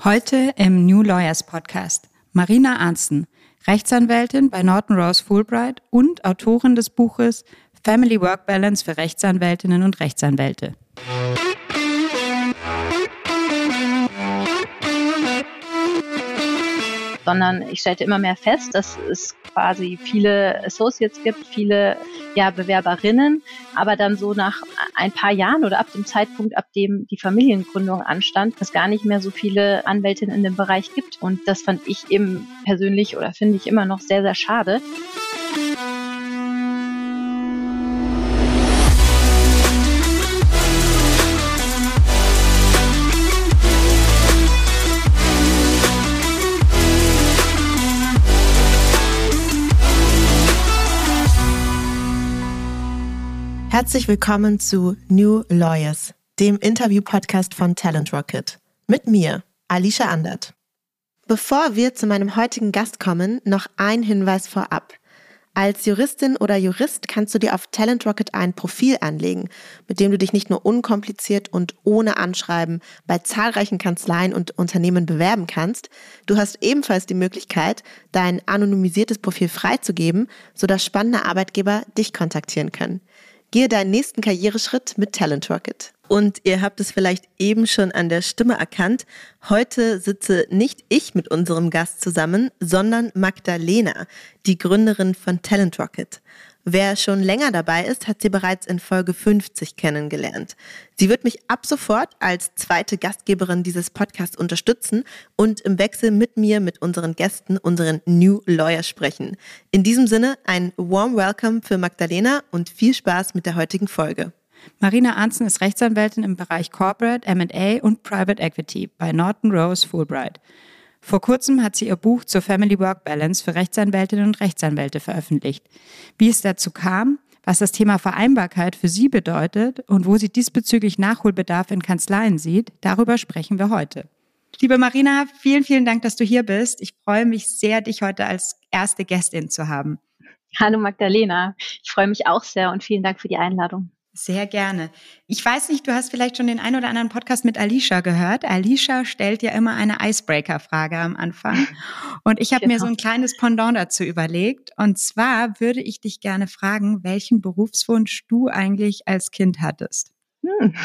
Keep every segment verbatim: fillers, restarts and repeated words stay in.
Heute im New Lawyers Podcast Marina Arntzen, Rechtsanwältin bei Norton Rose Fulbright und Autorin des Buches Family Work Balance für Rechtsanwältinnen und Rechtsanwälte. Sondern ich stellte immer mehr fest, dass es quasi viele Associates gibt, viele ja, Bewerberinnen, aber dann so nach ein paar Jahren oder ab dem Zeitpunkt, ab dem die Familiengründung anstand, es gar nicht mehr so viele Anwältinnen in dem Bereich gibt. Und das fand ich eben persönlich oder finde ich immer noch sehr, sehr schade. Herzlich willkommen zu New Lawyers, dem Interview-Podcast von Talent Rocket. Mit mir, Alicia Andert. Bevor wir zu meinem heutigen Gast kommen, noch ein Hinweis vorab. Als Juristin oder Jurist kannst du dir auf Talent Rocket ein Profil anlegen, mit dem du dich nicht nur unkompliziert und ohne Anschreiben bei zahlreichen Kanzleien und Unternehmen bewerben kannst, du hast ebenfalls die Möglichkeit, dein anonymisiertes Profil freizugeben, sodass spannende Arbeitgeber dich kontaktieren können. Gehe deinen nächsten Karriereschritt mit Talent Rocket. Und ihr habt es vielleicht eben schon an der Stimme erkannt. Heute sitze nicht ich mit unserem Gast zusammen, sondern Magdalena, die Gründerin von Talent Rocket. Wer schon länger dabei ist, hat sie bereits in Folge fünfzig kennengelernt. Sie wird mich ab sofort als zweite Gastgeberin dieses Podcasts unterstützen und im Wechsel mit mir, mit unseren Gästen, unseren New Lawyers sprechen. In diesem Sinne ein warm Welcome für Magdalena und viel Spaß mit der heutigen Folge. Marina Arntzen ist Rechtsanwältin im Bereich Corporate, M and A und Private Equity bei Norton Rose Fulbright. Vor kurzem hat sie ihr Buch zur Family Work Balance für Rechtsanwältinnen und Rechtsanwälte veröffentlicht. Wie es dazu kam, was das Thema Vereinbarkeit für sie bedeutet und wo sie diesbezüglich Nachholbedarf in Kanzleien sieht, darüber sprechen wir heute. Liebe Marina, vielen, vielen Dank, dass du hier bist. Ich freue mich sehr, dich heute als erste Gästin zu haben. Hallo Magdalena, ich freue mich auch sehr und vielen Dank für die Einladung. Sehr gerne. Ich weiß nicht, du hast vielleicht schon den ein oder anderen Podcast mit Alicia gehört. Alicia stellt ja immer eine Icebreaker-Frage am Anfang. Und ich habe genau. mir so ein kleines Pendant dazu überlegt. Und zwar würde ich dich gerne fragen, welchen Berufswunsch du eigentlich als Kind hattest. Hm.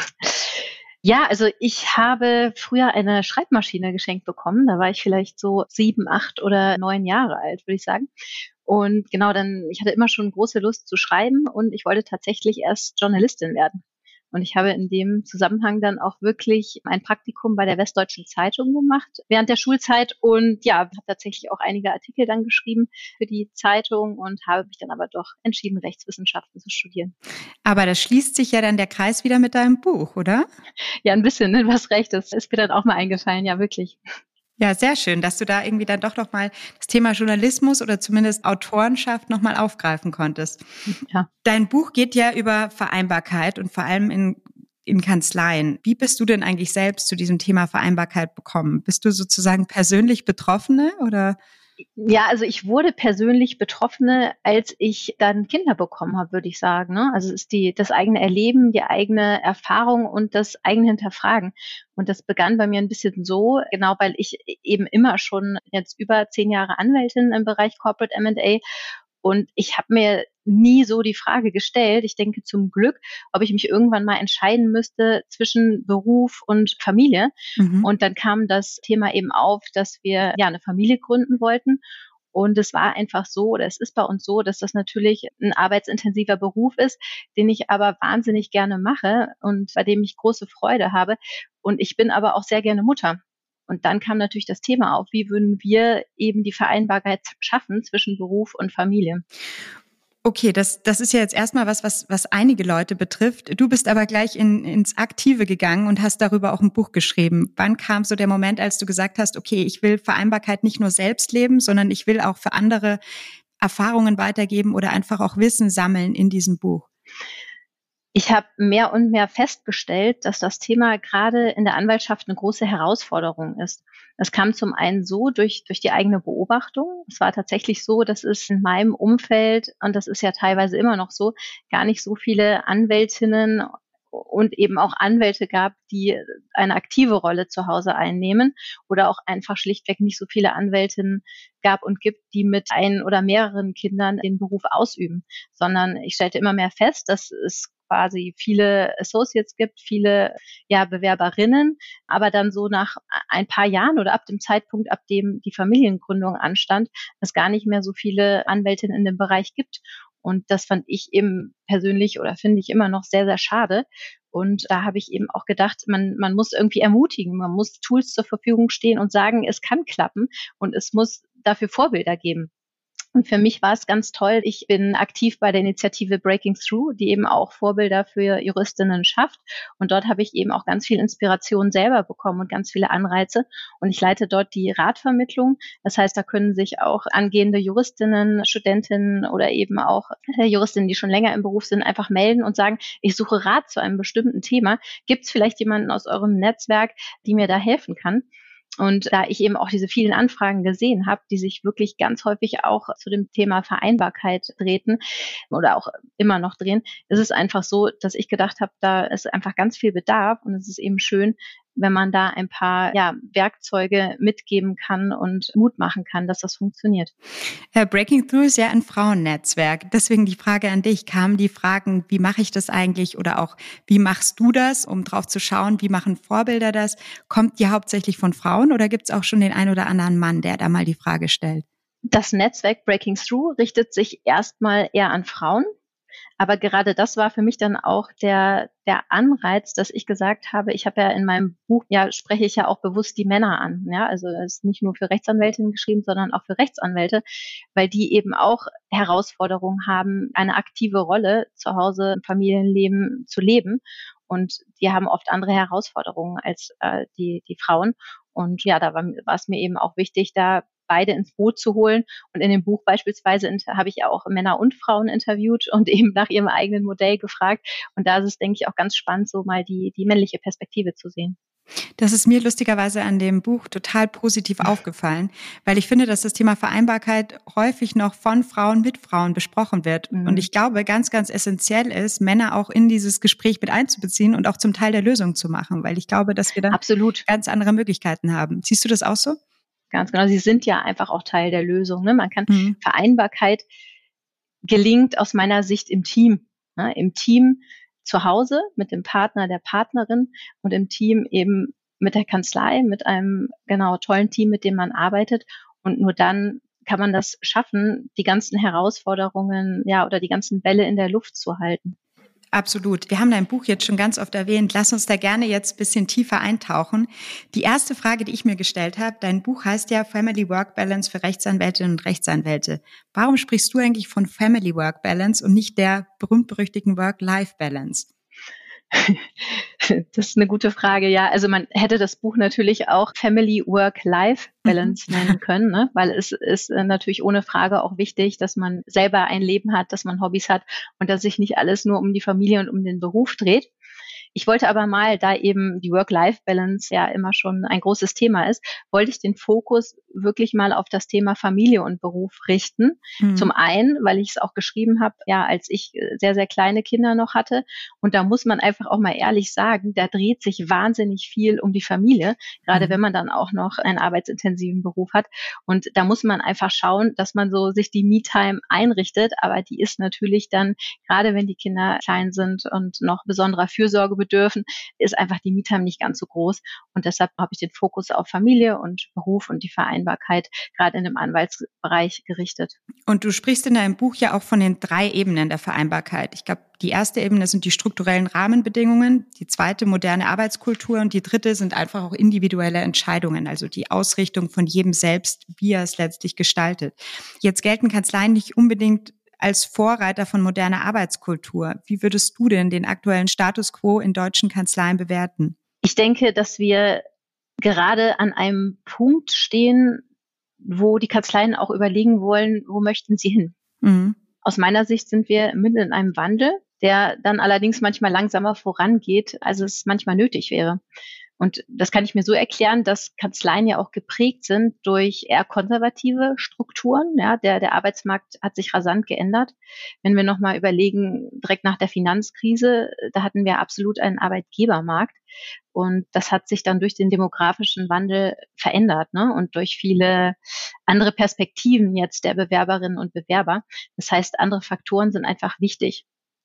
Ja, also ich habe früher eine Schreibmaschine geschenkt bekommen. Da war ich vielleicht so sieben, acht oder neun Jahre alt, würde ich sagen. Und genau, dann, ich hatte immer schon große Lust zu schreiben und ich wollte tatsächlich erst Journalistin werden. Und ich habe in dem Zusammenhang dann auch wirklich ein Praktikum bei der Westdeutschen Zeitung gemacht während der Schulzeit und ja, habe tatsächlich auch einige Artikel dann geschrieben für die Zeitung und habe mich dann aber doch entschieden, Rechtswissenschaften zu studieren. Aber da schließt sich ja dann der Kreis wieder mit deinem Buch, oder? Ja, ein bisschen, ne? Du hast recht, das ist mir dann auch mal eingefallen, ja, wirklich. Ja, sehr schön, dass du da irgendwie dann doch noch mal das Thema Journalismus oder zumindest Autorenschaft noch mal aufgreifen konntest. Ja. Dein Buch geht ja über Vereinbarkeit und vor allem in, in Kanzleien. Wie bist du denn eigentlich selbst zu diesem Thema Vereinbarkeit gekommen? Bist du sozusagen persönlich Betroffene oder? Ja, also ich wurde persönlich Betroffene, als ich dann Kinder bekommen habe, würde ich sagen. Ne? Also es ist die, das eigene Erleben, die eigene Erfahrung und das eigene Hinterfragen. Und das begann bei mir ein bisschen so, genau weil ich eben immer schon jetzt über zehn Jahre Anwältin im Bereich Corporate M and A und ich habe mir nie so die Frage gestellt, ich denke zum Glück, ob ich mich irgendwann mal entscheiden müsste zwischen Beruf und Familie. Mhm. Und dann kam das Thema eben auf, dass wir ja eine Familie gründen wollten. Und es war einfach so, oder es ist bei uns so, dass das natürlich ein arbeitsintensiver Beruf ist, den ich aber wahnsinnig gerne mache und bei dem ich große Freude habe. Und ich bin aber auch sehr gerne Mutter. Und dann kam natürlich das Thema auf, wie würden wir eben die Vereinbarkeit schaffen zwischen Beruf und Familie. Okay, das, das ist ja jetzt erstmal was, was, was einige Leute betrifft. Du bist aber gleich in, ins Aktive gegangen und hast darüber auch ein Buch geschrieben. Wann kam so der Moment, als du gesagt hast, okay, ich will Vereinbarkeit nicht nur selbst leben, sondern ich will auch für andere Erfahrungen weitergeben oder einfach auch Wissen sammeln in diesem Buch? Ich habe mehr und mehr festgestellt, dass das Thema gerade in der Anwaltschaft eine große Herausforderung ist. Es kam zum einen so durch, durch die eigene Beobachtung. Es war tatsächlich so, dass es in meinem Umfeld, und das ist ja teilweise immer noch so, gar nicht so viele Anwältinnen und eben auch Anwälte gab, die eine aktive Rolle zu Hause einnehmen oder auch einfach schlichtweg nicht so viele Anwältinnen gab und gibt, die mit ein oder mehreren Kindern den Beruf ausüben, sondern ich stellte immer mehr fest, dass es quasi viele Associates gibt, viele ja Bewerberinnen, aber dann so nach ein paar Jahren oder ab dem Zeitpunkt, ab dem die Familiengründung anstand, es gar nicht mehr so viele Anwältinnen in dem Bereich gibt. Und das fand ich eben persönlich oder finde ich immer noch sehr, sehr schade. Und da habe ich eben auch gedacht, man, man muss irgendwie ermutigen, man muss Tools zur Verfügung stehen und sagen, es kann klappen und es muss dafür Vorbilder geben. Und für mich war es ganz toll. Ich bin aktiv bei der Initiative Breaking Through, die eben auch Vorbilder für Juristinnen schafft. Und dort habe ich eben auch ganz viel Inspiration selber bekommen und ganz viele Anreize. Und ich leite dort die Ratvermittlung. Das heißt, da können sich auch angehende Juristinnen, Studentinnen oder eben auch Juristinnen, die schon länger im Beruf sind, einfach melden und sagen, ich suche Rat zu einem bestimmten Thema. Gibt es vielleicht jemanden aus eurem Netzwerk, die mir da helfen kann? Und da ich eben auch diese vielen Anfragen gesehen habe, die sich wirklich ganz häufig auch zu dem Thema Vereinbarkeit drehten oder auch immer noch drehen, ist es einfach so, dass ich gedacht habe, da ist einfach ganz viel Bedarf und es ist eben schön, wenn man da ein paar ja, Werkzeuge mitgeben kann und Mut machen kann, dass das funktioniert. Äh, Breaking Through ist ja ein Frauennetzwerk. Deswegen die Frage an dich. Kamen die Fragen, wie mache ich das eigentlich oder auch, wie machst du das, um drauf zu schauen, wie machen Vorbilder das? Kommt die hauptsächlich von Frauen oder gibt es auch schon den ein oder anderen Mann, der da mal die Frage stellt? Das Netzwerk Breaking Through richtet sich erstmal eher an Frauen. Aber gerade das war für mich dann auch der, der Anreiz, dass ich gesagt habe, ich habe ja in meinem Buch, ja, spreche ich ja auch bewusst die Männer an. Ja, also es ist nicht nur für Rechtsanwältinnen geschrieben, sondern auch für Rechtsanwälte, weil die eben auch Herausforderungen haben, eine aktive Rolle zu Hause im Familienleben zu leben. Und die haben oft andere Herausforderungen als äh, die, die Frauen. Und ja, da war, war es mir eben auch wichtig, da beide ins Boot zu holen. Und in dem Buch beispielsweise habe ich auch Männer und Frauen interviewt und eben nach ihrem eigenen Modell gefragt. Und da ist es, denke ich, auch ganz spannend, so mal die, die männliche Perspektive zu sehen. Das ist mir lustigerweise an dem Buch total positiv aufgefallen, weil ich finde, dass das Thema Vereinbarkeit häufig noch von Frauen mit Frauen besprochen wird. Mhm. Und ich glaube, ganz, ganz essentiell ist, Männer auch in dieses Gespräch mit einzubeziehen und auch zum Teil der Lösung zu machen, weil ich glaube, dass wir da Absolut ganz andere Möglichkeiten haben. Siehst du das auch so? Ganz genau. Sie sind ja einfach auch Teil der Lösung. Ne? Man kann mhm. Vereinbarkeit gelingt aus meiner Sicht im Team. Ne? Im Team zu Hause mit dem Partner, der Partnerin und im Team eben mit der Kanzlei, mit einem genau tollen Team, mit dem man arbeitet. Und nur dann kann man das schaffen, die ganzen Herausforderungen, ja, oder die ganzen Bälle in der Luft zu halten. Absolut. Wir haben dein Buch jetzt schon ganz oft erwähnt. Lass uns da gerne jetzt ein bisschen tiefer eintauchen. Die erste Frage, die ich mir gestellt habe, dein Buch heißt ja Family Work Balance für Rechtsanwältinnen und Rechtsanwälte. Warum sprichst du eigentlich von Family Work Balance und nicht der berühmt-berüchtigten Work-Life Balance? Das ist eine gute Frage, ja. Also man hätte das Buch natürlich auch Family Work-Life Balance mhm. nennen können, ne? Weil es ist natürlich ohne Frage auch wichtig, dass man selber ein Leben hat, dass man Hobbys hat und dass sich nicht alles nur um die Familie und um den Beruf dreht. Ich wollte aber mal, da eben die Work-Life-Balance ja immer schon ein großes Thema ist, wollte ich den Fokus wirklich mal auf das Thema Familie und Beruf richten. Mhm. Zum einen, weil ich es auch geschrieben habe, ja, als ich sehr, sehr kleine Kinder noch hatte. Und da muss man einfach auch mal ehrlich sagen, da dreht sich wahnsinnig viel um die Familie, gerade mhm. wenn man dann auch noch einen arbeitsintensiven Beruf hat. Und da muss man einfach schauen, dass man so sich die Me-Time einrichtet. Aber die ist natürlich dann, gerade wenn die Kinder klein sind und noch besonderer Fürsorge bedürfen, ist einfach die Me-Time nicht ganz so groß. Und deshalb habe ich den Fokus auf Familie und Beruf und die Vereinbarkeit gerade in dem Anwaltsbereich gerichtet. Und du sprichst in deinem Buch ja auch von den drei Ebenen der Vereinbarkeit. Ich glaube, die erste Ebene sind die strukturellen Rahmenbedingungen, die zweite moderne Arbeitskultur und die dritte sind einfach auch individuelle Entscheidungen, also die Ausrichtung von jedem selbst, wie er es letztlich gestaltet. Jetzt gelten Kanzleien nicht unbedingt als Vorreiter von moderner Arbeitskultur. Wie würdest du denn den aktuellen Status quo in deutschen Kanzleien bewerten? Ich denke, dass wir gerade an einem Punkt stehen, wo die Kanzleien auch überlegen wollen, wo möchten sie hin? Mhm. Aus meiner Sicht sind wir mitten in einem Wandel, der dann allerdings manchmal langsamer vorangeht, als es manchmal nötig wäre. Und das kann ich mir so erklären, dass Kanzleien ja auch geprägt sind durch eher konservative Strukturen. Ja, der, der Arbeitsmarkt hat sich rasant geändert. Wenn wir nochmal überlegen, direkt nach der Finanzkrise, da hatten wir absolut einen Arbeitgebermarkt. Und das hat sich dann durch den demografischen Wandel verändert, ne? Und durch viele andere Perspektiven jetzt der Bewerberinnen und Bewerber. Das heißt, andere Faktoren sind einfach wichtig.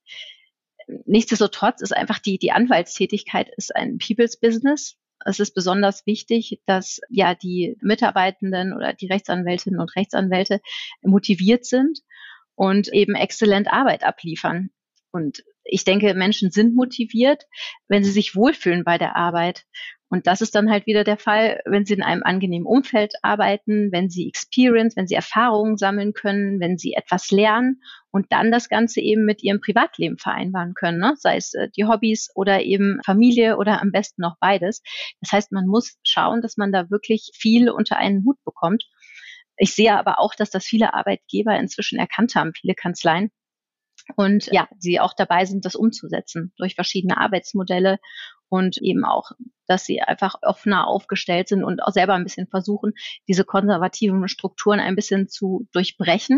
Nichtsdestotrotz ist einfach die, die Anwaltstätigkeit ist ein People's Business. Es ist besonders wichtig, dass ja die Mitarbeitenden oder die Rechtsanwältinnen und Rechtsanwälte motiviert sind und eben exzellent Arbeit abliefern. Und ich denke, Menschen sind motiviert, wenn sie sich wohlfühlen bei der Arbeit. Und das ist dann halt wieder der Fall, wenn sie in einem angenehmen Umfeld arbeiten, wenn sie Experience, wenn sie Erfahrungen sammeln können, wenn sie etwas lernen und dann das Ganze eben mit ihrem Privatleben vereinbaren können, ne? Sei es äh, die Hobbys oder eben Familie oder am besten noch beides. Das heißt, man muss schauen, dass man da wirklich viel unter einen Hut bekommt. Ich sehe aber auch, dass das viele Arbeitgeber inzwischen erkannt haben, viele Kanzleien. Und ja, sie auch dabei sind, das umzusetzen durch verschiedene Arbeitsmodelle und eben auch, dass sie einfach offener aufgestellt sind und auch selber ein bisschen versuchen, diese konservativen Strukturen ein bisschen zu durchbrechen.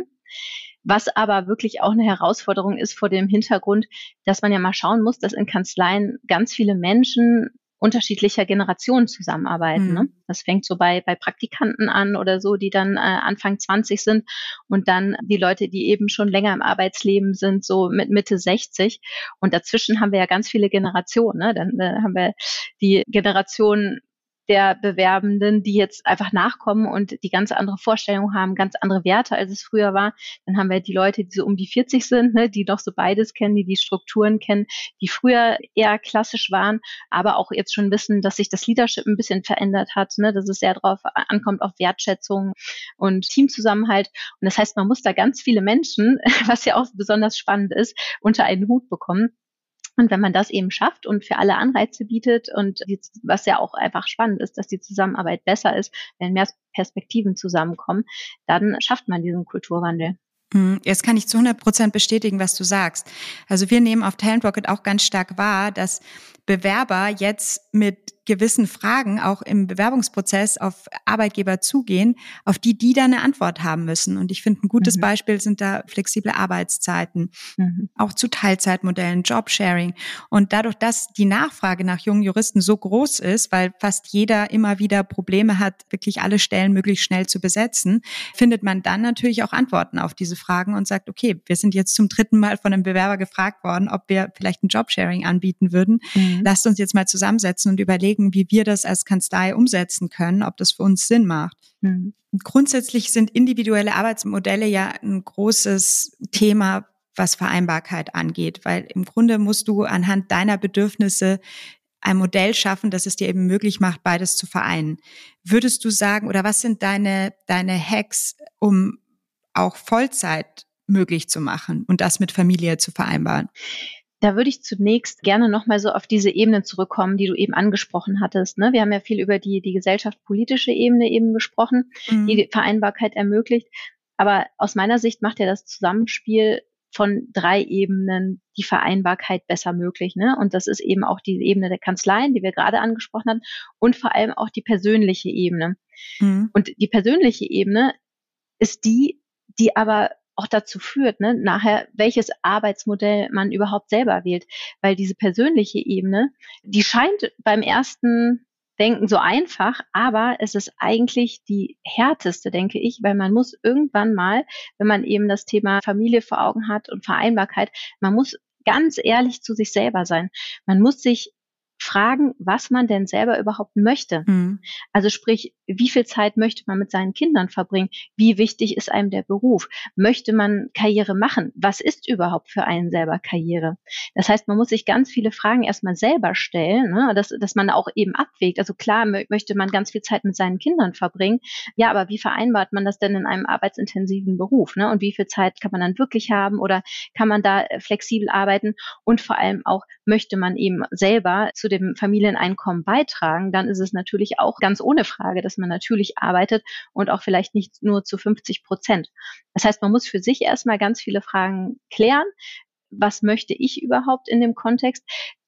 Was aber wirklich auch eine Herausforderung ist vor dem Hintergrund, dass man ja mal schauen muss, dass in Kanzleien ganz viele Menschen unterschiedlicher Generationen zusammenarbeiten. Mhm. Ne? Das fängt so bei, bei Praktikanten an oder so, die dann äh, Anfang zwanzig sind und dann die Leute, die eben schon länger im Arbeitsleben sind, so mit Mitte sechzig. Und dazwischen haben wir ja ganz viele Generationen. Ne? Dann äh, haben wir die Generation der Bewerbenden, die jetzt einfach nachkommen und die ganz andere Vorstellungen haben, ganz andere Werte, als es früher war. Dann haben wir die Leute, die so um die vierzig sind, ne, die noch so beides kennen, die die Strukturen kennen, die früher eher klassisch waren, aber auch jetzt schon wissen, dass sich das Leadership ein bisschen verändert hat, ne, dass es sehr darauf ankommt, auf Wertschätzung und Teamzusammenhalt. Und das heißt, man muss da ganz viele Menschen, was ja auch besonders spannend ist, unter einen Hut bekommen. Und wenn man das eben schafft und für alle Anreize bietet und die, was ja auch einfach spannend ist, dass die Zusammenarbeit besser ist, wenn mehr Perspektiven zusammenkommen, dann schafft man diesen Kulturwandel. Jetzt kann ich zu hundert Prozent bestätigen, was du sagst. Also wir nehmen auf Talent Rocket auch ganz stark wahr, dass Bewerber jetzt mit gewissen Fragen auch im Bewerbungsprozess auf Arbeitgeber zugehen, auf die die dann eine Antwort haben müssen. Und ich finde, ein gutes mhm. Beispiel sind da flexible Arbeitszeiten, mhm. auch zu Teilzeitmodellen, Jobsharing. Und dadurch, dass die Nachfrage nach jungen Juristen so groß ist, weil fast jeder immer wieder Probleme hat, wirklich alle Stellen möglichst schnell zu besetzen, findet man dann natürlich auch Antworten auf diese Fragen und sagt, okay, wir sind jetzt zum dritten Mal von einem Bewerber gefragt worden, ob wir vielleicht ein Jobsharing anbieten würden. Mhm. Lasst uns jetzt mal zusammensetzen und überlegen, wie wir das als Kanzlei umsetzen können, ob das für uns Sinn macht. Mhm. Grundsätzlich sind individuelle Arbeitsmodelle ja ein großes Thema, was Vereinbarkeit angeht, weil im Grunde musst du anhand deiner Bedürfnisse ein Modell schaffen, das es dir eben möglich macht, beides zu vereinen. Würdest du sagen, oder was sind deine, deine Hacks, um auch Vollzeit möglich zu machen und das mit Familie zu vereinbaren? Da würde ich zunächst gerne nochmal so auf diese Ebene zurückkommen, die du eben angesprochen hattest. Ne? Wir haben ja viel über die, die gesellschaftspolitische Ebene eben gesprochen, mhm. die die Vereinbarkeit ermöglicht. Aber aus meiner Sicht macht ja das Zusammenspiel von drei Ebenen die Vereinbarkeit besser möglich. Ne? Und das ist eben auch die Ebene der Kanzleien, die wir gerade angesprochen haben, und vor allem auch die persönliche Ebene. Mhm. Und die persönliche Ebene ist die, die aber auch dazu führt, ne, nachher, welches Arbeitsmodell man überhaupt selber wählt. Weil diese persönliche Ebene, die scheint beim ersten Denken so einfach, aber es ist eigentlich die härteste, denke ich, weil man muss irgendwann mal, wenn man eben das Thema Familie vor Augen hat und Vereinbarkeit, man muss ganz ehrlich zu sich selber sein. Man muss sich fragen, was man denn selber überhaupt möchte. Mhm. Also sprich, wie viel Zeit möchte man mit seinen Kindern verbringen? Wie wichtig ist einem der Beruf? Möchte man Karriere machen? Was ist überhaupt für einen selber Karriere? Das heißt, man muss sich ganz viele Fragen erstmal selber stellen, ne? dass, dass man auch eben abwägt. Also klar mö- möchte man ganz viel Zeit mit seinen Kindern verbringen. Ja, aber wie vereinbart man das denn in einem arbeitsintensiven Beruf? Ne? Und wie viel Zeit kann man dann wirklich haben? Oder kann man da flexibel arbeiten? Und vor allem auch, möchte man eben selber zu dem Familieneinkommen beitragen, dann ist es natürlich auch ganz ohne Frage, dass man natürlich arbeitet und auch vielleicht nicht nur zu fünfzig Prozent. Das heißt, man muss für sich erstmal ganz viele Fragen klären. Was möchte ich überhaupt in dem Kontext?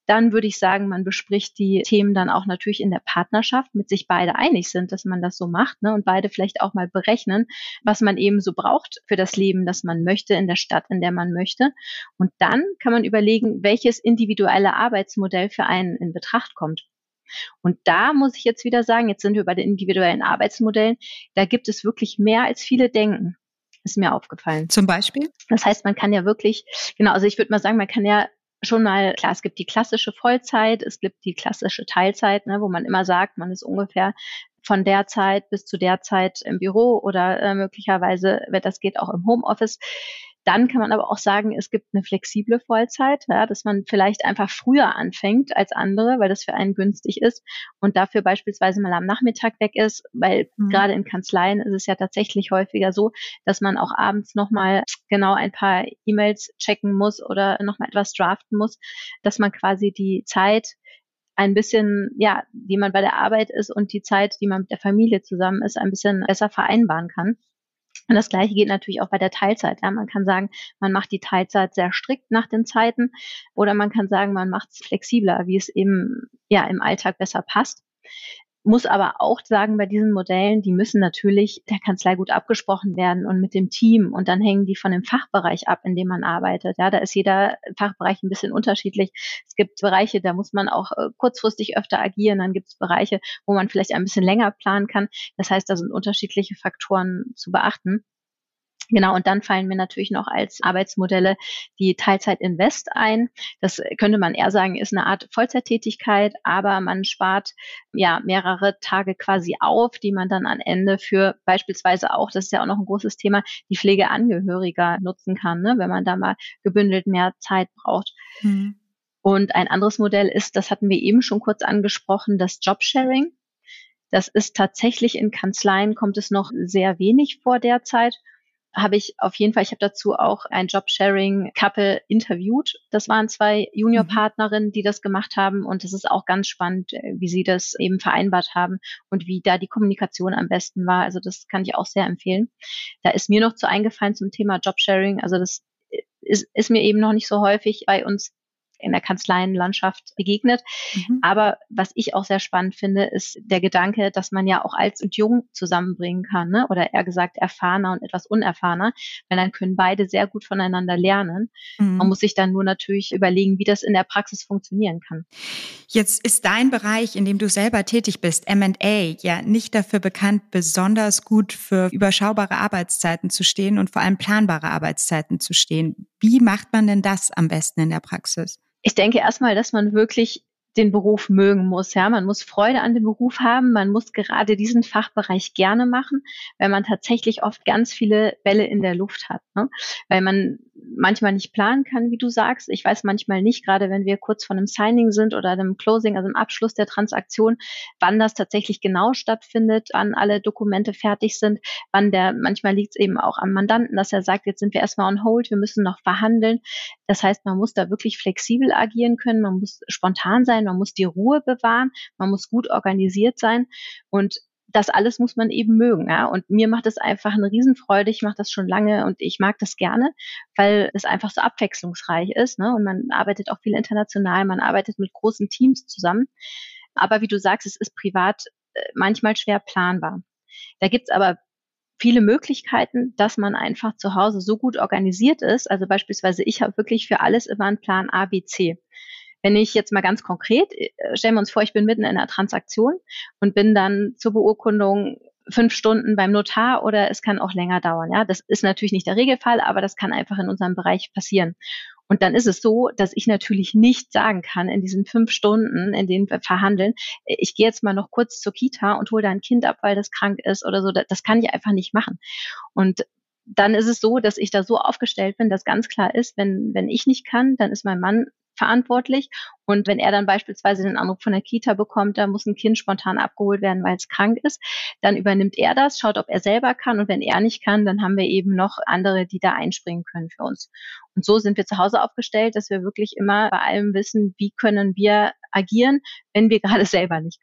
Dann würde ich sagen, man bespricht die Themen dann auch natürlich in der Partnerschaft, mit sich beide einig sind, dass man das so macht, ne? Und beide vielleicht auch mal berechnen, was man eben so braucht für das Leben, das man möchte, in der Stadt, in der man möchte. Und dann kann man überlegen, welches individuelle Arbeitsmodell für einen in Betracht kommt. Und da muss ich jetzt wieder sagen, jetzt sind wir bei den individuellen Arbeitsmodellen, da gibt es wirklich mehr, als viele denken. Ist mir aufgefallen. Zum Beispiel? Das heißt, man kann ja wirklich, genau, also ich würde mal sagen, man kann ja schon mal, klar, es gibt die klassische Vollzeit, es gibt die klassische Teilzeit, ne, wo man immer sagt, man ist ungefähr von der Zeit bis zu der Zeit im Büro oder äh, möglicherweise, wenn das geht, auch im Homeoffice. Dann kann man aber auch sagen, es gibt eine flexible Vollzeit, ja, dass man vielleicht einfach früher anfängt als andere, weil das für einen günstig ist und dafür beispielsweise mal am Nachmittag weg ist, weil mhm. gerade in Kanzleien ist es ja tatsächlich häufiger so, dass man auch abends nochmal genau ein paar E-Mails checken muss oder nochmal etwas draften muss, dass man quasi die Zeit ein bisschen, ja, die man bei der Arbeit ist und die Zeit, die man mit der Familie zusammen ist, ein bisschen besser vereinbaren kann. Und das Gleiche geht natürlich auch bei der Teilzeit. Ja, man kann sagen, man macht die Teilzeit sehr strikt nach den Zeiten oder man kann sagen, man macht es flexibler, wie es eben ja im Alltag besser passt. Muss aber auch sagen, bei diesen Modellen, die müssen natürlich der Kanzlei gut abgesprochen werden und mit dem Team und dann hängen die von dem Fachbereich ab, in dem man arbeitet. Ja, da ist jeder Fachbereich ein bisschen unterschiedlich. Es gibt Bereiche, da muss man auch äh, kurzfristig öfter agieren. Dann gibt es Bereiche, wo man vielleicht ein bisschen länger planen kann. Das heißt, da sind unterschiedliche Faktoren zu beachten. Genau, und dann fallen mir natürlich noch als Arbeitsmodelle die Teilzeit-Invest ein. Das könnte man eher sagen, ist eine Art Vollzeittätigkeit, aber man spart ja mehrere Tage quasi auf, die man dann am Ende für beispielsweise auch, das ist ja auch noch ein großes Thema, die Pflege Angehöriger nutzen kann, ne, wenn man da mal gebündelt mehr Zeit braucht. Mhm. Und ein anderes Modell ist, das hatten wir eben schon kurz angesprochen, das Jobsharing. Das ist tatsächlich in Kanzleien, kommt es noch sehr wenig vor derzeit. Habe ich auf jeden Fall, ich habe dazu auch ein Jobsharing-Couple interviewt. Das waren zwei Juniorpartnerinnen, die das gemacht haben und es ist auch ganz spannend, wie sie das eben vereinbart haben und wie da die Kommunikation am besten war. Also das kann ich auch sehr empfehlen. Da ist mir noch zu eingefallen zum Thema Jobsharing. Also das ist, ist mir eben noch nicht so häufig bei uns in der Kanzleienlandschaft begegnet. Mhm. Aber was ich auch sehr spannend finde, ist der Gedanke, dass man ja auch alt und jung zusammenbringen kann, ne? Oder eher gesagt erfahrener und etwas unerfahrener, weil dann können beide sehr gut voneinander lernen. Mhm. Man muss sich dann nur natürlich überlegen, wie das in der Praxis funktionieren kann. Jetzt ist dein Bereich, in dem du selber tätig bist, M and A, ja nicht dafür bekannt, besonders gut für überschaubare Arbeitszeiten zu stehen und vor allem planbare Arbeitszeiten zu stehen. Wie macht man denn das am besten in der Praxis? Ich denke erstmal, dass man wirklich den Beruf mögen muss. Ja, man muss Freude an dem Beruf haben. Man muss gerade diesen Fachbereich gerne machen, weil man tatsächlich oft ganz viele Bälle in der Luft hat, ne? Weil man manchmal nicht planen kann, wie du sagst. Ich weiß manchmal nicht, gerade wenn wir kurz vor einem Signing sind oder einem Closing, also einem Abschluss der Transaktion, wann das tatsächlich genau stattfindet, wann alle Dokumente fertig sind, wann der, manchmal liegt es eben auch am Mandanten, dass er sagt, jetzt sind wir erstmal on hold, wir müssen noch verhandeln. Das heißt, man muss da wirklich flexibel agieren können, man muss spontan sein, man muss die Ruhe bewahren, man muss gut organisiert sein und das alles muss man eben mögen. Ja? Und mir macht es einfach eine Riesenfreude, ich mache das schon lange und ich mag das gerne, weil es einfach so abwechslungsreich ist, ne? Und man arbeitet auch viel international, man arbeitet mit großen Teams zusammen. Aber wie du sagst, es ist privat äh, manchmal schwer planbar. Da gibt's aber viele Möglichkeiten, dass man einfach zu Hause so gut organisiert ist. Also beispielsweise, ich habe wirklich für alles immer einen Plan A, B, C. Wenn ich jetzt mal ganz konkret, stellen wir uns vor, ich bin mitten in einer Transaktion und bin dann zur Beurkundung fünf Stunden beim Notar oder es kann auch länger dauern. Ja, das ist natürlich nicht der Regelfall, aber das kann einfach in unserem Bereich passieren. Und dann ist es so, dass ich natürlich nicht sagen kann, in diesen fünf Stunden, in denen wir verhandeln, ich gehe jetzt mal noch kurz zur Kita und hole da ein Kind ab, weil das krank ist oder so. Das kann ich einfach nicht machen. Und dann ist es so, dass ich da so aufgestellt bin, dass ganz klar ist, wenn, wenn ich nicht kann, dann ist mein Mann verantwortlich. Und wenn er dann beispielsweise den Anruf von der Kita bekommt, da muss ein Kind spontan abgeholt werden, weil es krank ist, dann übernimmt er das, schaut, ob er selber kann. Und wenn er nicht kann, dann haben wir eben noch andere, die da einspringen können für uns. Und so sind wir zu Hause aufgestellt, dass wir wirklich immer bei allem wissen, wie können wir agieren, wenn wir gerade selber nicht können.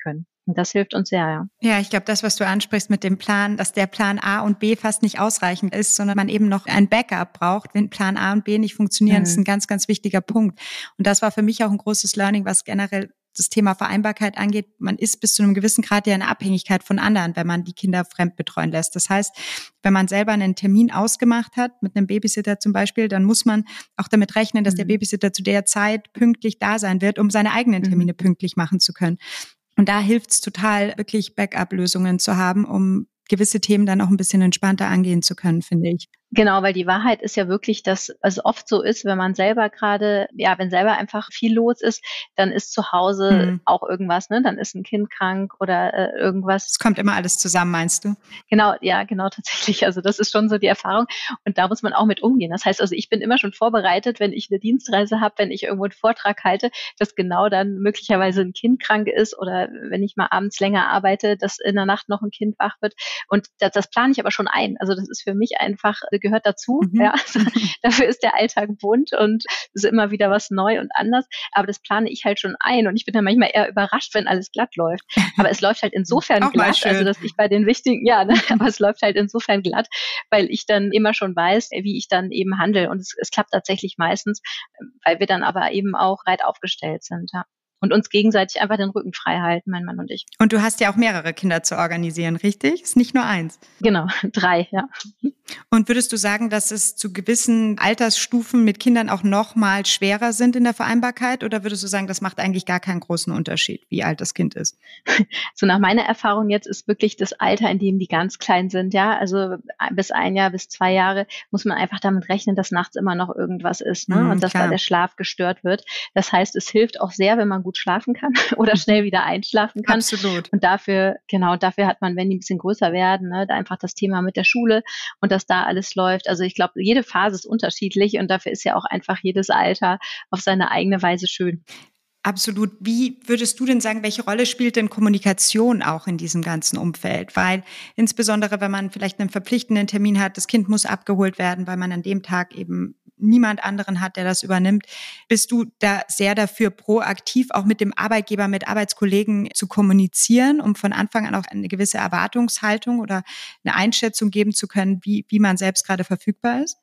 Und das hilft uns sehr, ja. Ja, ich glaube, das, was du ansprichst mit dem Plan, dass der Plan A und B fast nicht ausreichend ist, sondern man eben noch ein Backup braucht, wenn Plan A und B nicht funktionieren, mhm. ist ein ganz, ganz wichtiger Punkt. Und das war für mich auch ein großes Learning, was generell das Thema Vereinbarkeit angeht. Man ist bis zu einem gewissen Grad ja in Abhängigkeit von anderen, wenn man die Kinder fremd betreuen lässt. Das heißt, wenn man selber einen Termin ausgemacht hat, mit einem Babysitter zum Beispiel, dann muss man auch damit rechnen, dass mhm. der Babysitter zu der Zeit pünktlich da sein wird, um seine eigenen Termine mhm. pünktlich machen zu können. Und da hilft es total, wirklich Backup-Lösungen zu haben, um gewisse Themen dann auch ein bisschen entspannter angehen zu können, finde ich. Genau, weil die Wahrheit ist ja wirklich, dass es oft so ist, wenn man selber gerade, ja, wenn selber einfach viel los ist, dann ist zu Hause mhm. auch irgendwas, ne? Dann ist ein Kind krank oder äh, irgendwas. Es kommt immer alles zusammen, meinst du? Genau, ja, genau, tatsächlich. Also das ist schon so die Erfahrung und da muss man auch mit umgehen. Das heißt also, ich bin immer schon vorbereitet, wenn ich eine Dienstreise habe, wenn ich irgendwo einen Vortrag halte, dass genau dann möglicherweise ein Kind krank ist oder wenn ich mal abends länger arbeite, dass in der Nacht noch ein Kind wach wird. Und das, das plane ich aber schon ein. Also das ist für mich einfach gehört dazu. Mhm. Ja, also dafür ist der Alltag bunt und es ist immer wieder was neu und anders. Aber das plane ich halt schon ein und ich bin dann manchmal eher überrascht, wenn alles glatt läuft. Aber es läuft halt insofern auch glatt, also dass ich bei den wichtigen, ja, ne, aber es läuft halt insofern glatt, weil ich dann immer schon weiß, wie ich dann eben handle und es, es klappt tatsächlich meistens, weil wir dann aber eben auch breit aufgestellt sind. Ja. Und uns gegenseitig einfach den Rücken frei halten, mein Mann und ich. Und du hast ja auch mehrere Kinder zu organisieren, richtig? Ist nicht nur eins. Genau, drei, ja. Und würdest du sagen, dass es zu gewissen Altersstufen mit Kindern auch noch mal schwerer sind in der Vereinbarkeit? Oder würdest du sagen, das macht eigentlich gar keinen großen Unterschied, wie alt das Kind ist? So nach meiner Erfahrung jetzt ist wirklich das Alter, in dem die ganz klein sind, ja. Also bis ein Jahr, bis zwei Jahre muss man einfach damit rechnen, dass nachts immer noch irgendwas ist, ne? Mm, und dass klar. da der Schlaf gestört wird. Das heißt, es hilft auch sehr, wenn man gut schlafen kann oder schnell wieder einschlafen kann. Absolut. Und dafür, genau, dafür hat man, wenn die ein bisschen größer werden, ne, da einfach das Thema mit der Schule und dass da alles läuft. Also ich glaube, jede Phase ist unterschiedlich und dafür ist ja auch einfach jedes Alter auf seine eigene Weise schön. Absolut. Wie würdest du denn sagen, welche Rolle spielt denn Kommunikation auch in diesem ganzen Umfeld? Weil insbesondere, wenn man vielleicht einen verpflichtenden Termin hat, das Kind muss abgeholt werden, weil man an dem Tag eben niemand anderen hat, der das übernimmt. Bist du da sehr dafür, proaktiv auch mit dem Arbeitgeber, mit Arbeitskollegen zu kommunizieren, um von Anfang an auch eine gewisse Erwartungshaltung oder eine Einschätzung geben zu können, wie, wie man selbst gerade verfügbar ist?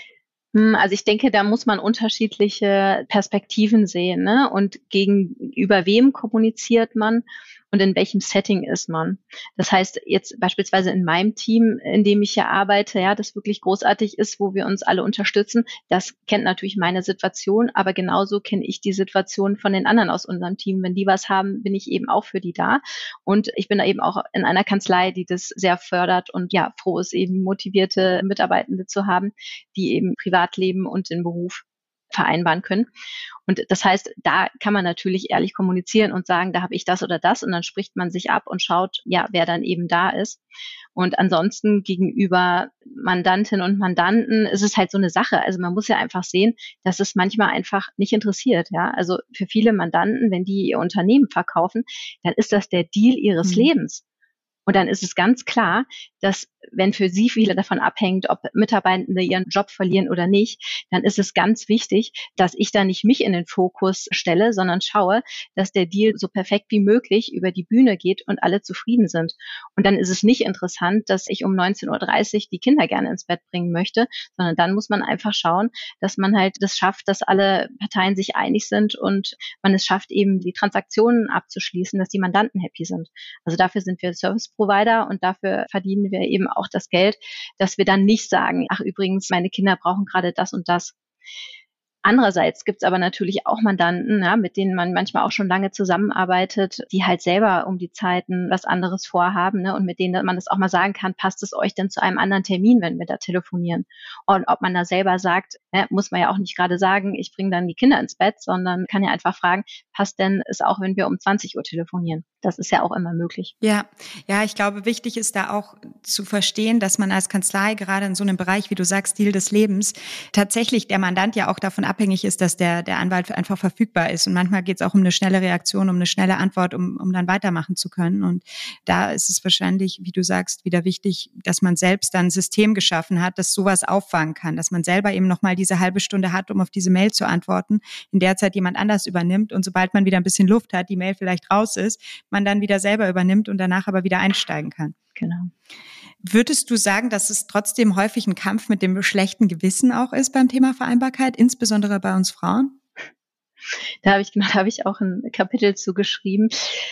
Also ich denke, da muss man unterschiedliche Perspektiven sehen, ne? Und gegenüber wem kommuniziert man und in welchem Setting ist man. Das heißt, jetzt beispielsweise in meinem Team, in dem ich hier arbeite, ja, das wirklich großartig ist, wo wir uns alle unterstützen, das kennt natürlich meine Situation, aber genauso kenne ich die Situation von den anderen aus unserem Team. Wenn die was haben, bin ich eben auch für die da. Und ich bin da eben auch in einer Kanzlei, die das sehr fördert und ja, froh ist, eben motivierte Mitarbeitende zu haben, die eben Privatleben und den Beruf vereinbaren können. Und das heißt, da kann man natürlich ehrlich kommunizieren und sagen, da habe ich das oder das und dann spricht man sich ab und schaut, ja, wer dann eben da ist. Und ansonsten gegenüber Mandantinnen und Mandanten ist es halt so eine Sache. Also man muss ja einfach sehen, dass es manchmal einfach nicht interessiert. Ja, also für viele Mandanten, wenn die ihr Unternehmen verkaufen, dann ist das der Deal ihres mhm. Lebens. Und dann ist es ganz klar, dass wenn für sie viele davon abhängt, ob Mitarbeitende ihren Job verlieren oder nicht, dann ist es ganz wichtig, dass ich da nicht mich in den Fokus stelle, sondern schaue, dass der Deal so perfekt wie möglich über die Bühne geht und alle zufrieden sind. Und dann ist es nicht interessant, dass ich um neunzehn Uhr dreißig die Kinder gerne ins Bett bringen möchte, sondern dann muss man einfach schauen, dass man halt das schafft, dass alle Parteien sich einig sind und man es schafft, eben die Transaktionen abzuschließen, dass die Mandanten happy sind. Also dafür sind wir Service Provider und dafür verdienen wir eben auch das Geld, dass wir dann nicht sagen, ach übrigens, meine Kinder brauchen gerade das und das. Andererseits gibt es aber natürlich auch Mandanten, ja, mit denen man manchmal auch schon lange zusammenarbeitet, die halt selber um die Zeiten was anderes vorhaben, ne, und mit denen man das auch mal sagen kann, passt es euch denn zu einem anderen Termin, wenn wir da telefonieren? Und ob man da selber sagt, ne, muss man ja auch nicht gerade sagen, ich bringe dann die Kinder ins Bett, sondern kann ja einfach fragen, passt denn es auch, wenn wir um zwanzig Uhr telefonieren? Das ist ja auch immer möglich. Ja, ja, ich glaube, wichtig ist da auch zu verstehen, dass man als Kanzlei gerade in so einem Bereich, wie du sagst, Stil des Lebens, tatsächlich der Mandant ja auch davon abhängig ist, dass der, der Anwalt einfach verfügbar ist. Und manchmal geht es auch um eine schnelle Reaktion, um eine schnelle Antwort, um, um dann weitermachen zu können. Und da ist es wahrscheinlich, wie du sagst, wieder wichtig, dass man selbst dann ein System geschaffen hat, das sowas auffangen kann, dass man selber eben nochmal diese halbe Stunde hat, um auf diese Mail zu antworten, in der Zeit jemand anders übernimmt und sobald man wieder ein bisschen Luft hat, die Mail vielleicht raus ist, man dann wieder selber übernimmt und danach aber wieder einsteigen kann. Genau. Würdest du sagen, dass es trotzdem häufig ein Kampf mit dem schlechten Gewissen auch ist beim Thema Vereinbarkeit, insbesondere bei uns Frauen? Da habe ich, da habe ich auch ein Kapitel zu geschrieben,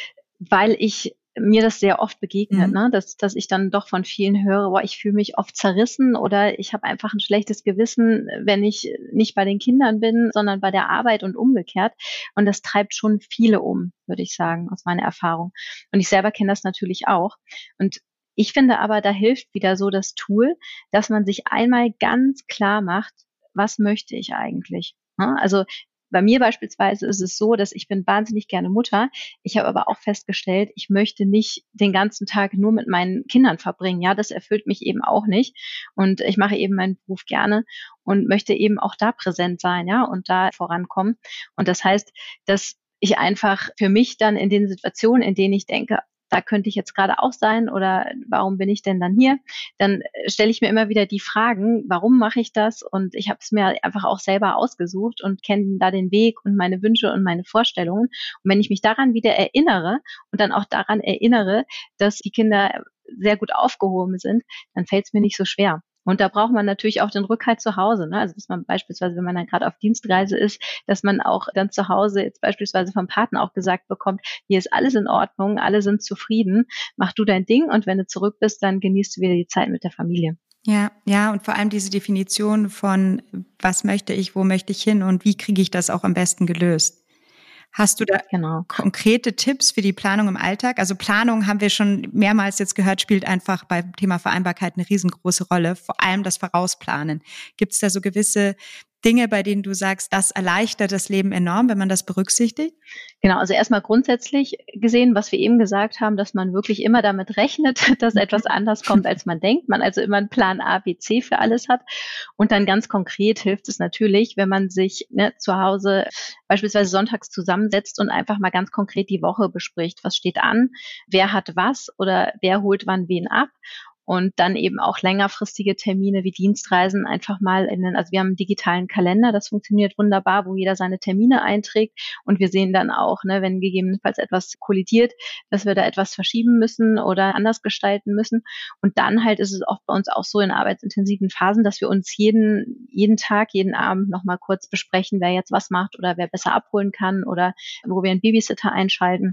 weil ich mir das sehr oft begegnet, mhm. ne? dass, dass ich dann doch von vielen höre, boah, ich fühle mich oft zerrissen oder ich habe einfach ein schlechtes Gewissen, wenn ich nicht bei den Kindern bin, sondern bei der Arbeit und umgekehrt. Und das treibt schon viele um, würde ich sagen, aus meiner Erfahrung. Und ich selber kenne das natürlich auch. Und ich finde aber, da hilft wieder so das Tool, dass man sich einmal ganz klar macht, was möchte ich eigentlich? Also bei mir beispielsweise ist es so, dass ich bin wahnsinnig gerne Mutter. Ich habe aber auch festgestellt, ich möchte nicht den ganzen Tag nur mit meinen Kindern verbringen. Ja, das erfüllt mich eben auch nicht. Und ich mache eben meinen Beruf gerne und möchte eben auch da präsent sein, ja, und da vorankommen. Und das heißt, dass ich einfach für mich dann in den Situationen, in denen ich denke, da könnte ich jetzt gerade auch sein oder warum bin ich denn dann hier? Dann stelle ich mir immer wieder die Fragen, warum mache ich das? Und ich habe es mir einfach auch selber ausgesucht und kenne da den Weg und meine Wünsche und meine Vorstellungen. Und wenn ich mich daran wieder erinnere und dann auch daran erinnere, dass die Kinder sehr gut aufgehoben sind, dann fällt es mir nicht so schwer. Und da braucht man natürlich auch den Rückhalt zu Hause, ne? Also dass man beispielsweise, wenn man dann gerade auf Dienstreise ist, dass man auch dann zu Hause jetzt beispielsweise vom Partner auch gesagt bekommt, hier ist alles in Ordnung, alle sind zufrieden, mach du dein Ding und wenn du zurück bist, dann genießt du wieder die Zeit mit der Familie. Ja, ja, und vor allem diese Definition von, was möchte ich, wo möchte ich hin und wie kriege ich das auch am besten gelöst? Hast du da genau. konkrete Tipps für die Planung im Alltag? Also Planung, haben wir schon mehrmals jetzt gehört, spielt einfach beim Thema Vereinbarkeit eine riesengroße Rolle, vor allem das Vorausplanen. Gibt es da so gewisse Dinge, bei denen du sagst, das erleichtert das Leben enorm, wenn man das berücksichtigt? Genau, also erstmal grundsätzlich gesehen, was wir eben gesagt haben, dass man wirklich immer damit rechnet, dass etwas anders kommt, als man denkt. Man also immer einen Plan A, B, C für alles hat. Und dann ganz konkret hilft es natürlich, wenn man sich ne, zu Hause beispielsweise sonntags zusammensetzt und einfach mal ganz konkret die Woche bespricht. Was steht an? Wer hat was oder wer holt wann wen ab? Und dann eben auch längerfristige Termine wie Dienstreisen einfach mal in den, also wir haben einen digitalen Kalender, das funktioniert wunderbar, wo jeder seine Termine einträgt und wir sehen dann auch, ne, wenn gegebenenfalls etwas kollidiert, dass wir da etwas verschieben müssen oder anders gestalten müssen. Und dann halt ist es auch bei uns auch so in arbeitsintensiven Phasen, dass wir uns jeden, jeden Tag, jeden Abend nochmal kurz besprechen, wer jetzt was macht oder wer besser abholen kann oder wo wir einen Babysitter einschalten.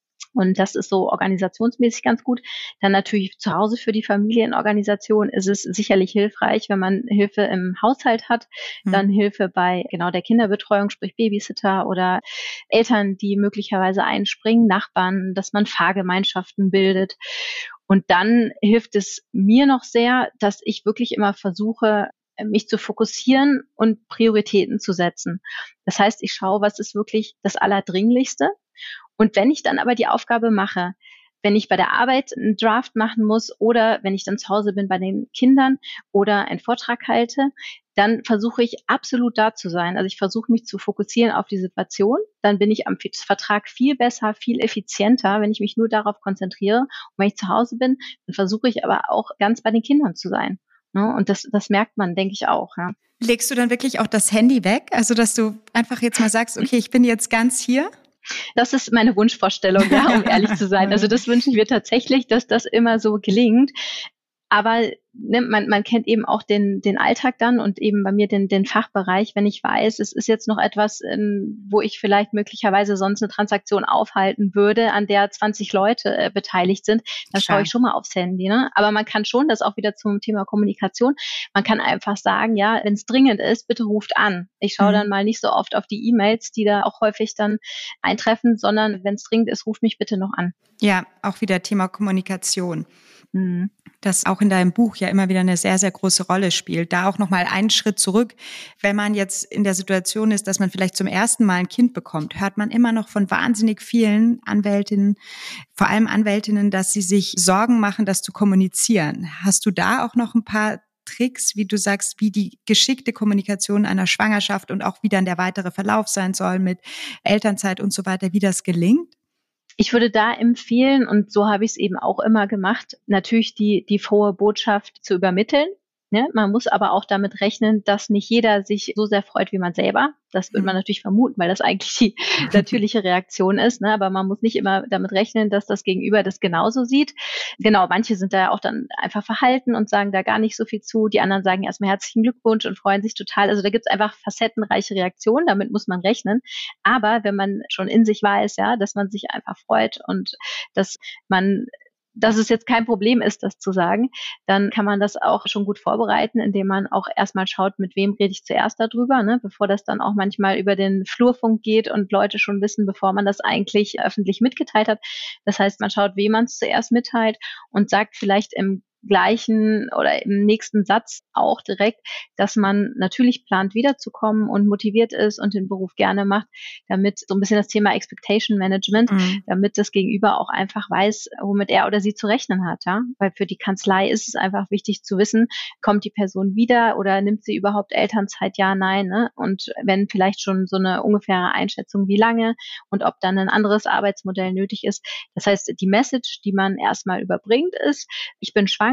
Und das ist so organisationsmäßig ganz gut. Dann natürlich zu Hause für die Familienorganisation ist es sicherlich hilfreich, wenn man Hilfe im Haushalt hat, mhm. dann Hilfe bei genau der Kinderbetreuung, sprich Babysitter oder Eltern, die möglicherweise einspringen, Nachbarn, dass man Fahrgemeinschaften bildet. Und dann hilft es mir noch sehr, dass ich wirklich immer versuche, mich zu fokussieren und Prioritäten zu setzen. Das heißt, ich schaue, was ist wirklich das Allerdringlichste. Und wenn ich dann aber die Aufgabe mache, wenn ich bei der Arbeit einen Draft machen muss oder wenn ich dann zu Hause bin bei den Kindern oder einen Vortrag halte, dann versuche ich absolut da zu sein. Also ich versuche mich zu fokussieren auf die Situation. Dann bin ich am Vertrag viel besser, viel effizienter, wenn ich mich nur darauf konzentriere. Und wenn ich zu Hause bin, dann versuche ich aber auch ganz bei den Kindern zu sein. Und das, das merkt man, denke ich auch. Ja. Legst du dann wirklich auch das Handy weg? Also dass du einfach jetzt mal sagst, okay, ich bin jetzt ganz hier? Das ist meine Wunschvorstellung, ja, um ehrlich zu sein. Also das wünschen wir tatsächlich, dass das immer so gelingt. Aber ne, man, man kennt eben auch den, den Alltag dann und eben bei mir den, den Fachbereich, wenn ich weiß, es ist jetzt noch etwas, in, wo ich vielleicht möglicherweise sonst eine Transaktion aufhalten würde, an der zwanzig Leute äh, beteiligt sind, dann schaue ich schon mal aufs Handy. Ne? Aber man kann schon, das auch wieder zum Thema Kommunikation, man kann einfach sagen, ja, wenn es dringend ist, bitte ruft an. Ich schaue mhm. dann mal nicht so oft auf die E-Mails, die da auch häufig dann eintreffen, sondern wenn es dringend ist, ruft mich bitte noch an. Ja, auch wieder Thema Kommunikation. Mhm. das auch in deinem Buch ja immer wieder eine sehr, sehr große Rolle spielt. Da auch nochmal einen Schritt zurück. Wenn man jetzt in der Situation ist, dass man vielleicht zum ersten Mal ein Kind bekommt, hört man immer noch von wahnsinnig vielen Anwältinnen, vor allem Anwältinnen, dass sie sich Sorgen machen, das zu kommunizieren. Hast du da auch noch ein paar Tricks, wie du sagst, wie die geschickte Kommunikation einer Schwangerschaft und auch wie dann der weitere Verlauf sein soll mit Elternzeit und so weiter, wie das gelingt? Ich würde da empfehlen, und so habe ich es eben auch immer gemacht, natürlich die, die frohe Botschaft zu übermitteln. Ne? Man muss aber auch damit rechnen, dass nicht jeder sich so sehr freut wie man selber. Das würde man natürlich vermuten, weil das eigentlich die natürliche Reaktion ist. Ne? Aber man muss nicht immer damit rechnen, dass das Gegenüber das genauso sieht. Genau, manche sind da auch dann einfach verhalten und sagen da gar nicht so viel zu. Die anderen sagen erstmal herzlichen Glückwunsch und freuen sich total. Also da gibt es einfach facettenreiche Reaktionen, damit muss man rechnen. Aber wenn man schon in sich weiß, ja, dass man sich einfach freut und dass man dass es jetzt kein Problem ist, das zu sagen, dann kann man das auch schon gut vorbereiten, indem man auch erstmal schaut, mit wem rede ich zuerst darüber, ne, bevor das dann auch manchmal über den Flurfunk geht und Leute schon wissen, bevor man das eigentlich öffentlich mitgeteilt hat. Das heißt, man schaut, wem man es zuerst mitteilt und sagt vielleicht im gleichen oder im nächsten Satz auch direkt, dass man natürlich plant, wiederzukommen und motiviert ist und den Beruf gerne macht, damit so ein bisschen das Thema Expectation Management, mhm. damit das Gegenüber auch einfach weiß, womit er oder sie zu rechnen hat, ja, weil für die Kanzlei ist es einfach wichtig zu wissen, kommt die Person wieder oder nimmt sie überhaupt Elternzeit, ja, nein, ne? Und wenn vielleicht schon so eine ungefähre Einschätzung, wie lange und ob dann ein anderes Arbeitsmodell nötig ist. Das heißt, die Message, die man erstmal überbringt, ist, ich bin schwanger,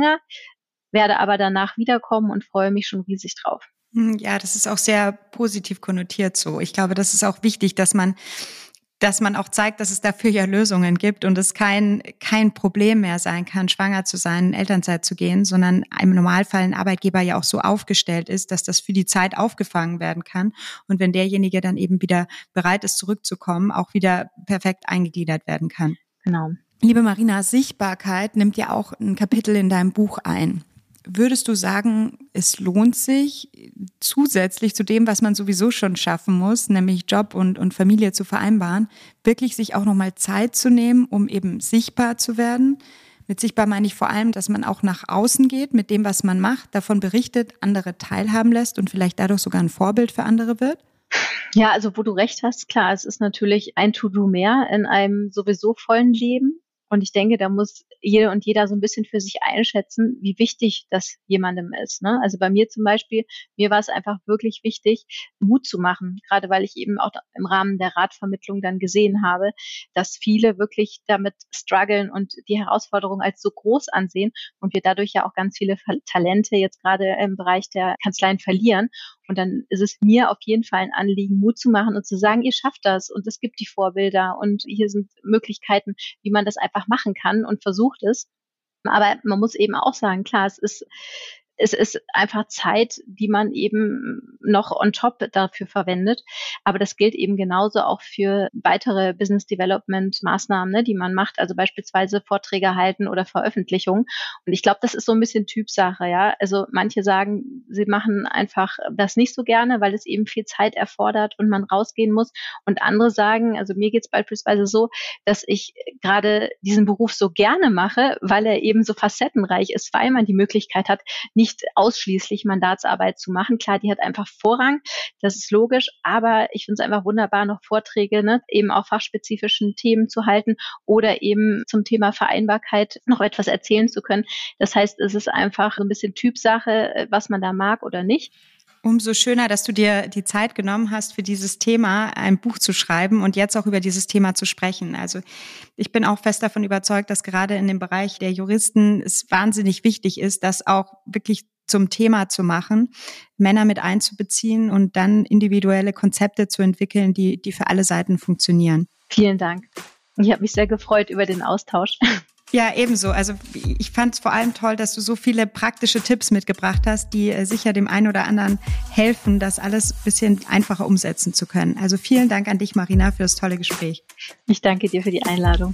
werde aber danach wiederkommen und freue mich schon riesig drauf. Ja, das ist auch sehr positiv konnotiert so. Ich glaube, das ist auch wichtig, dass man, dass man auch zeigt, dass es dafür ja Lösungen gibt und es kein, kein Problem mehr sein kann, schwanger zu sein, in Elternzeit zu gehen, sondern im Normalfall ein Arbeitgeber ja auch so aufgestellt ist, dass das für die Zeit aufgefangen werden kann. Und wenn derjenige dann eben wieder bereit ist, zurückzukommen, auch wieder perfekt eingegliedert werden kann. Genau. Liebe Marina, Sichtbarkeit nimmt ja auch ein Kapitel in deinem Buch ein. Würdest du sagen, es lohnt sich, zusätzlich zu dem, was man sowieso schon schaffen muss, nämlich Job und, und Familie zu vereinbaren, wirklich sich auch nochmal Zeit zu nehmen, um eben sichtbar zu werden? Mit sichtbar meine ich vor allem, dass man auch nach außen geht mit dem, was man macht, davon berichtet, andere teilhaben lässt und vielleicht dadurch sogar ein Vorbild für andere wird? Ja, also wo du recht hast, klar, es ist natürlich ein To-Do mehr in einem sowieso vollen Leben. Und ich denke, da muss jede und jeder so ein bisschen für sich einschätzen, wie wichtig das jemandem ist. Ne? Also bei mir zum Beispiel, mir war es einfach wirklich wichtig, Mut zu machen, gerade weil ich eben auch im Rahmen der Ratvermittlung dann gesehen habe, dass viele wirklich damit strugglen und die Herausforderung als so groß ansehen und wir dadurch ja auch ganz viele Talente jetzt gerade im Bereich der Kanzleien verlieren. Und dann ist es mir auf jeden Fall ein Anliegen, Mut zu machen und zu sagen, ihr schafft das und es gibt die Vorbilder und hier sind Möglichkeiten, wie man das einfach machen kann und versucht es. Aber man muss eben auch sagen, klar, es ist es ist einfach Zeit, die man eben noch on top dafür verwendet. Aber das gilt eben genauso auch für weitere Business Development Maßnahmen, ne, die man macht. Also beispielsweise Vorträge halten oder Veröffentlichungen. Und ich glaube, das ist so ein bisschen Typsache, ja. Also manche sagen, sie machen einfach das nicht so gerne, weil es eben viel Zeit erfordert und man rausgehen muss. Und andere sagen, also mir geht's beispielsweise so, dass ich gerade diesen Beruf so gerne mache, weil er eben so facettenreich ist, weil man die Möglichkeit hat, nicht nicht ausschließlich Mandatsarbeit zu machen. Klar, die hat einfach Vorrang, das ist logisch, aber ich finde es einfach wunderbar, noch Vorträge, ne, eben auch fachspezifischen Themen zu halten oder eben zum Thema Vereinbarkeit noch etwas erzählen zu können. Das heißt, es ist einfach so ein bisschen Typsache, was man da mag oder nicht. Umso schöner, dass du dir die Zeit genommen hast, für dieses Thema ein Buch zu schreiben und jetzt auch über dieses Thema zu sprechen. Also ich bin auch fest davon überzeugt, dass gerade in dem Bereich der Juristen es wahnsinnig wichtig ist, das auch wirklich zum Thema zu machen, Männer mit einzubeziehen und dann individuelle Konzepte zu entwickeln, die, die für alle Seiten funktionieren. Vielen Dank. Ich habe mich sehr gefreut über den Austausch. Ja, ebenso. Also ich fand es vor allem toll, dass du so viele praktische Tipps mitgebracht hast, die äh, sicher dem einen oder anderen helfen, das alles ein bisschen einfacher umsetzen zu können. Also vielen Dank an dich, Marina, für das tolle Gespräch. Ich danke dir für die Einladung.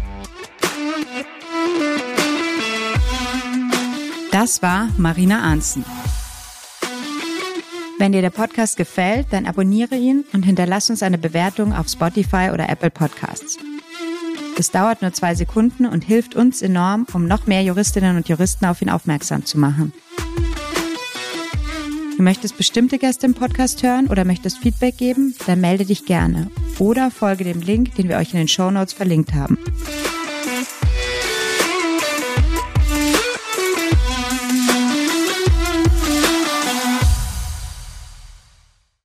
Das war Marina Arntzen. Wenn dir der Podcast gefällt, dann abonniere ihn und hinterlass uns eine Bewertung auf Spotify oder Apple Podcasts. Es dauert nur zwei Sekunden und hilft uns enorm, um noch mehr Juristinnen und Juristen auf ihn aufmerksam zu machen. Du möchtest bestimmte Gäste im Podcast hören oder möchtest Feedback geben? Dann melde dich gerne oder folge dem Link, den wir euch in den Shownotes verlinkt haben.